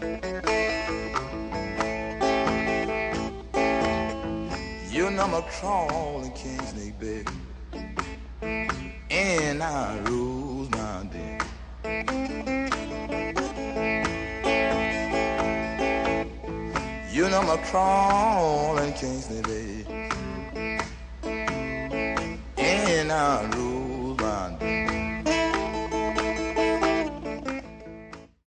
You know I'm a crawling king snake, baby, and I rules my den. You know I'm a crawling king snake, baby, and I rules